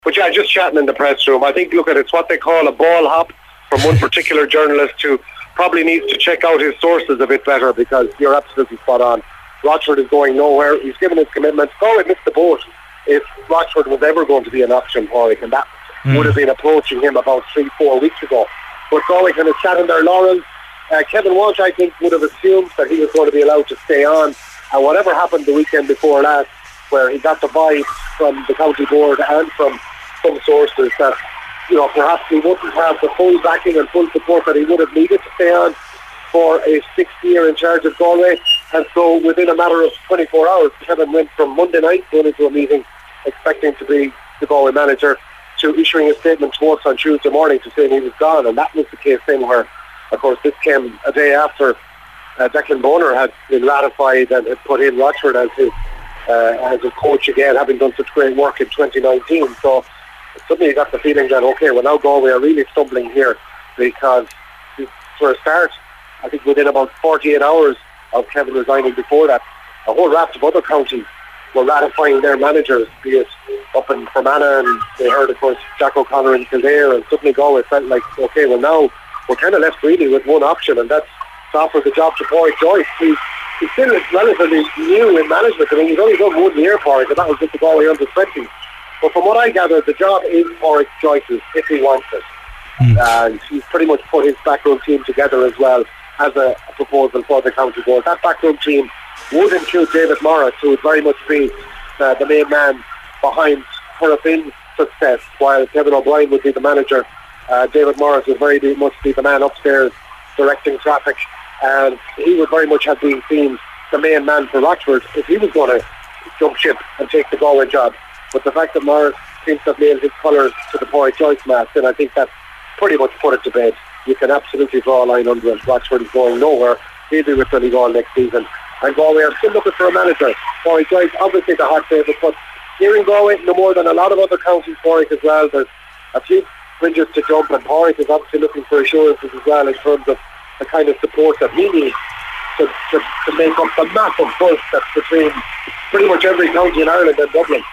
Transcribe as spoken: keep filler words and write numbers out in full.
But yeah, just chatting in the press room. I think, look at it's what they call a ball hop from one particular journalist who probably needs to check out his sources a bit better, because you're absolutely spot on. Rochford is going nowhere. He's given his commitment. Galway missed the boat if Rochford was ever going to be an option for him, and that mm. would have been approaching him about three, four weeks ago. But Galway kind of sat in their laurels. Uh, Kevin Walsh, I think, would have assumed that he was going to be allowed to stay on, and whatever happened the weekend before last, where he got the vibe from the county board and from some sources that, you know, perhaps he wouldn't have the full backing and full support that he would have needed to stay on for a sixth year in charge of Galway. And so within a matter of twenty-four hours, Kevin went from Monday night going into a meeting expecting to be the Galway manager to issuing a statement to us on Tuesday morning to saying he was gone. And that was the case then where, of course, this came a day after uh, Declan Boner had been ratified and had put in Rochford as his, uh, as his coach again, having done such great work in twenty nineteen. So suddenly you got the feeling that, okay, well now Galway are really stumbling here, because for a start, I think within about forty-eight hours of Kevin resigning before that, a whole raft of other counties were ratifying their managers, be it up in Fermanagh, and they heard, of course, Jack O'Connor in Kildare, and suddenly Galway felt like, okay, well now we're kind of left really with one option, and that's to offer the job to Pádraig Joyce. He's, he's still relatively new in management. I mean, he's only done one year for it, and that was with the Galway under twenty. But from what I gather, the job is Pádraig Joyce's if he wants it. Mm. And he's pretty much put his backroom team together as well as a, a proposal for the county board. That backroom team would include David Morris, who would very much be uh, the main man behind Coroffin's success, while Kevin O'Brien would be the manager. Uh, David Morris would very much be the man upstairs directing traffic, and he would very much have been seen the main man for Rochford if he was going to jump ship and take the Galway job. But the fact that Morris seems to have nailed his colours to the Pádraig Joyce mast, then I think that pretty much put it to bed. You can absolutely draw a line under it. Rochford is going nowhere. He'll be with Donegal next season. And Galway are still looking for a manager. Pádraig Joyce, obviously the hot favourite, but here in Galway, no more than a lot of other counties for it as well. There's a few bridges to jump, and Pádraig is obviously looking for assurances as well in terms of the kind of support that he needs to, to, to make up the massive gulf that's between pretty much every county in Ireland and Dublin.